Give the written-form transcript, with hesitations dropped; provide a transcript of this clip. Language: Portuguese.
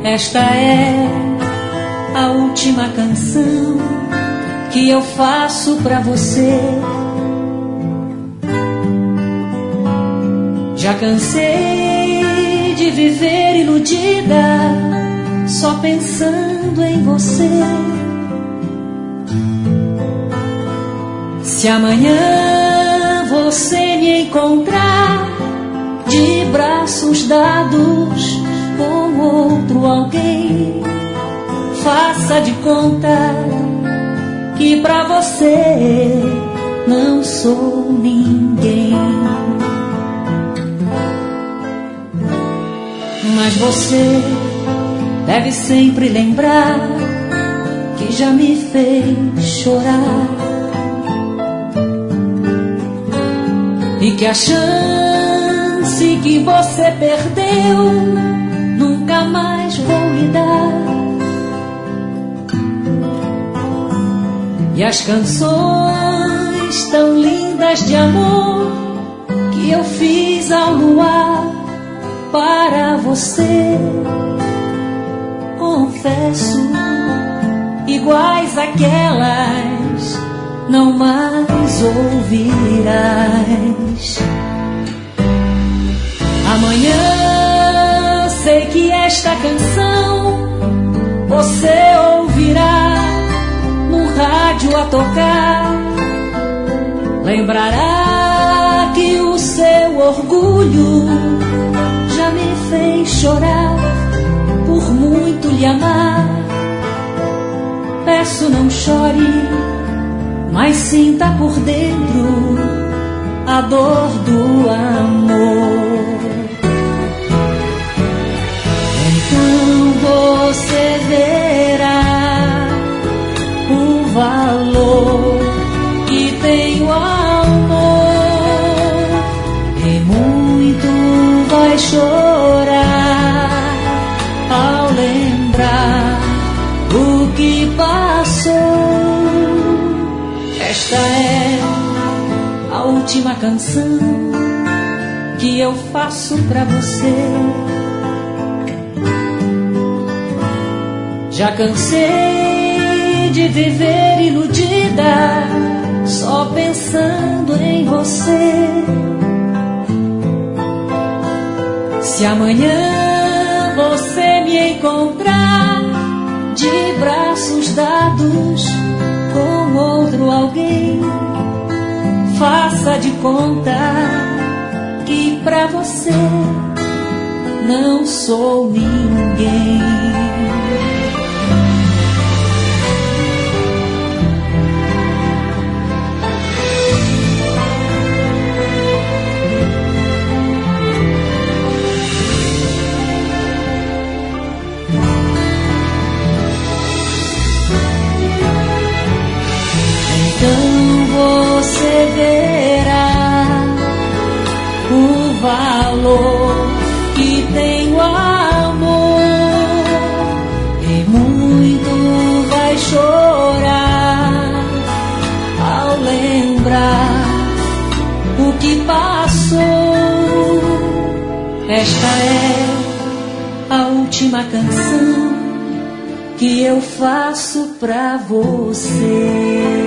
Esta é a última canção que eu faço pra você. Já cansei de viver iludida, só pensando em você. Se amanhã você me encontrar de braços dados com outro alguém, faça de conta que pra você não sou ninguém. Mas você deve sempre lembrar que já me fez chorar e que a chance que você perdeu nunca mais vou lhe dar. E as canções tão lindas de amor que eu fiz ao luar para você, confesso, iguais àquelas não mais ouvirás. Amanhã sei que esta canção você ouvirá no rádio a tocar. Lembrará que o seu orgulho já me fez chorar por muito lhe amar. Peço, não chore, mas sinta por dentro a dor do amor. Então você verá o valor que tem o amor, e muito vai chorar ao lembrar o que passou. Esta é a última canção que eu faço pra você. Já cansei de viver iludida, só pensando em você. Se amanhã você me encontrar de braços dados com outro alguém, faça de conta que pra você não sou ninguém. Você verá o valor que tem o amor, e muito vai chorar ao lembrar o que passou. Esta é a última canção que eu faço pra você.